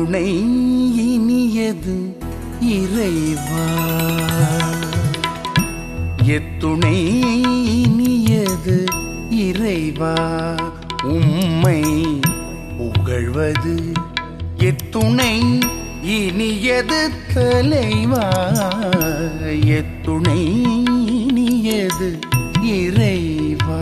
எத்துணை இனியது இறைவா, எத்துணை இனியது இறைவா, உம்மை புகழ்வது எத்துணை இனியது தலைவா, எத்துணை இனியது இறைவா,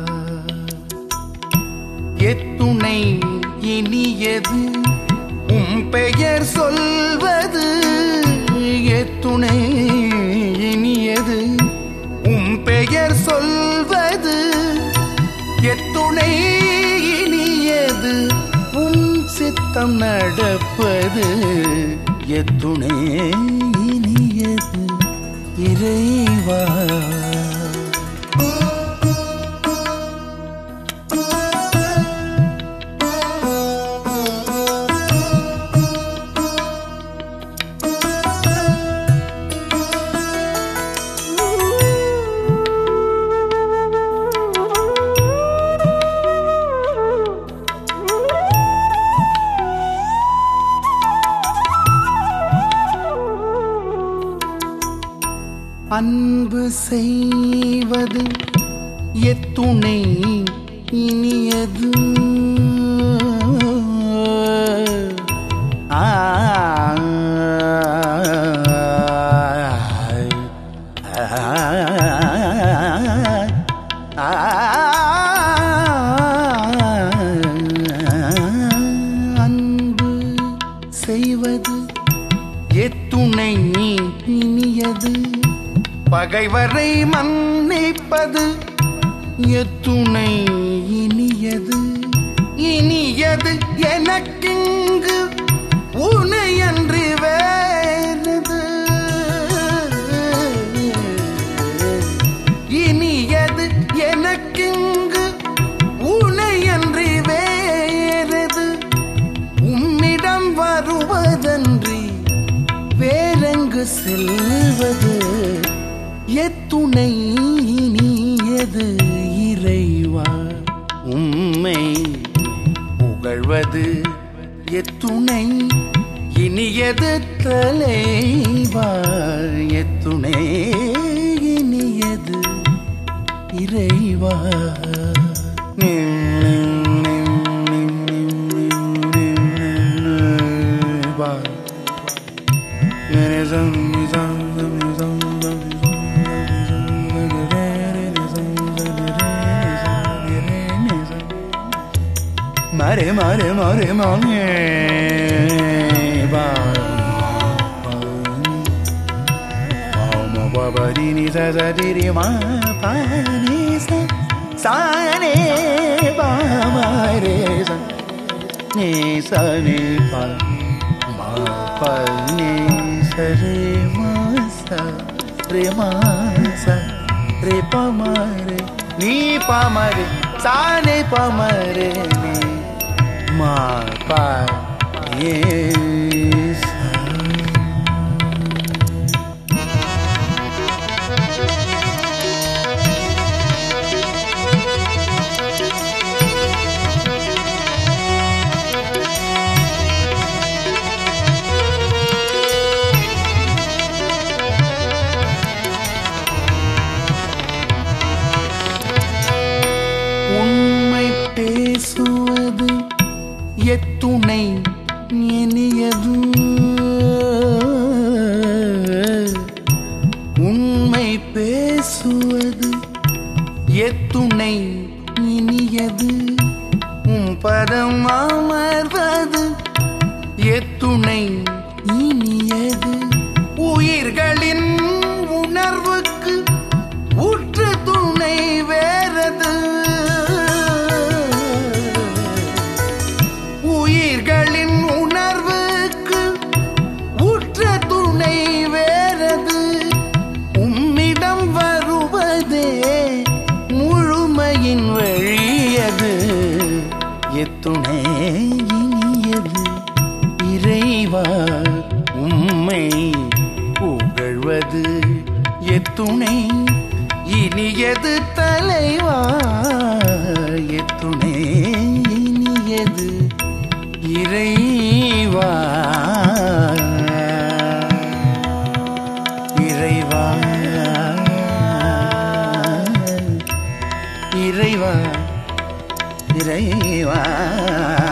எத்துணை இனியது உம் பெயர் சொல்வது, எத்துணை இனியது உம் பெயர் சொல்வது, எத்துணை இனியது உன் சித்தம் நடப்பது, எத்துணை இனியது இறைவா. அன்பு செய்வது எத்துணை இனியது, அன்பு செய்வது எத்துணை இனியது, பகைவரை மன்னிப்பது எத்துணை இனியது, இனியது எனக்கிங்கு உனையன்றி வேறது, இனியது எனக்கிங்கு உனையன்றி வேறது, உம்மிடம் வருவதன்றி வேறெங்கு செல்வது, எத்துணை இனியது இறைவா, உம்மை புகழ்வது எத்துணை இனியது தலைவா, எத்துணை இனியது இறைவா. Mare mare mare mare ba ma ba ba di ni sa sa di ri ma pa ni sa sa ne ba ma re sa ni sa ni pa ma pa ni sa re ma sa re pa ma re ni pa ma re sa ne pa ma re ni ma pa yes. உண்மை பேசுவது எத்துணை இனியது, உண்மை பேசுவது எத்துணை இனியது, உம் பதம் அமர்வது எத்துணை இனியது, உயிர்களின் உணர்வுக்கு உற்று துணை வேறது, உயிர்களின் உணர்வுக்கு உற்ற துணை வேறது, உம்மிடம் வருவதே முழுமையின் வழியது, எத்துணை இனியது இறைவா, உம்மை புகழ்வது எத்துணை இனியது தலைவா, எத்துணை இனியது இறைவா இறைவா இறைவா இறைவா